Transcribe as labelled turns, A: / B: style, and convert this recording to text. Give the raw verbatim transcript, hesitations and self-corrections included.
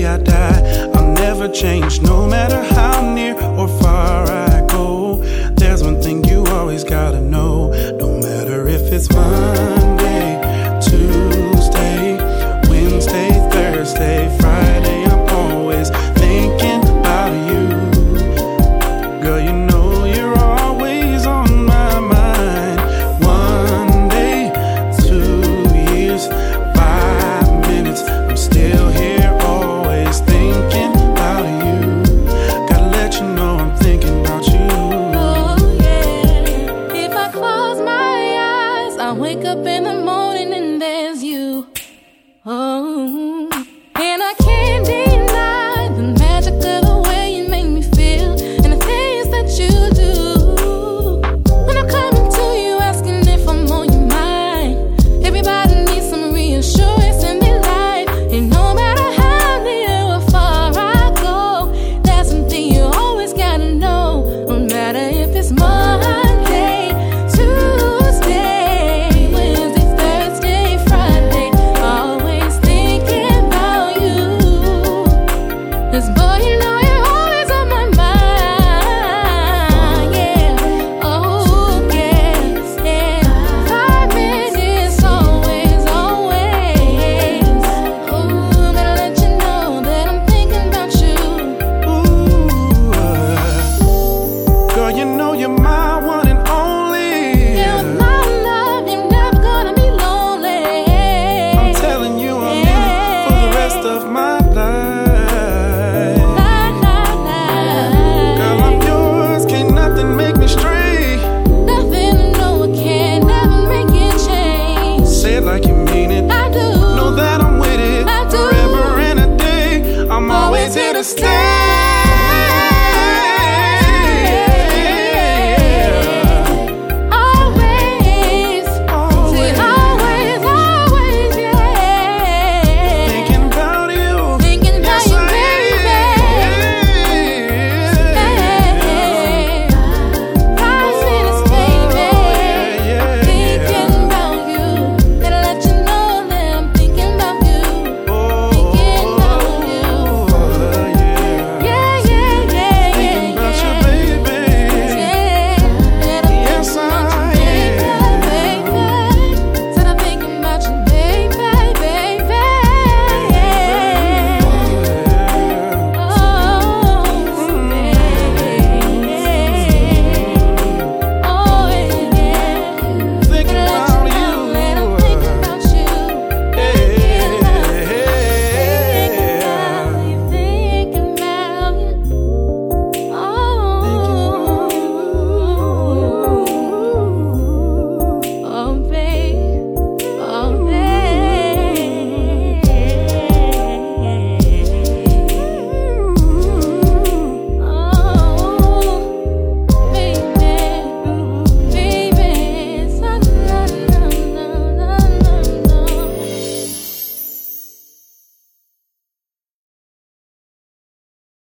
A: day I die, I'll never change, no matter how near or far I go. There's one thing you always gotta know, no matter if it's Monday, Tuesday, Wednesday, Thursday, Friday, I'm always thinking about you. Girl, you know you're always on my mind. One day, two years, five minutes, I'm still here, always thinking about you. Gotta let you know I'm thinking about you.
B: Oh yeah, if I close my eyes, I wake up in the morning and there's you. Oh, and I can't deny the magic of the way you make me feel and the things that you do. When I'm coming to you asking if I'm on your mind, everybody needs some reassurance in their life. And no matter how near or far I go, that's something you always gotta know. No matter if it's Monday, Tuesday, Wednesday, Thursday, Friday, always thinking about you. 'Cause boy, you know you're always on my mind. Yeah, oh yes, yeah. Five minutes, always, always. Oh, better let you know that I'm thinking about you.
A: Ooh, uh, girl, you know you're my one and only.
B: Yeah, with my love, you're never gonna be lonely.
A: I'm telling you, I'm in it for the rest of my life.
B: La, la, la.
A: Girl, I'm yours, can't nothing make me stray.
B: Nothing, no, it can never make it change.
A: Say it like you mean it.
B: I do.
A: Know that I'm with it
B: I do.
A: forever and a day. I'm always here to stay.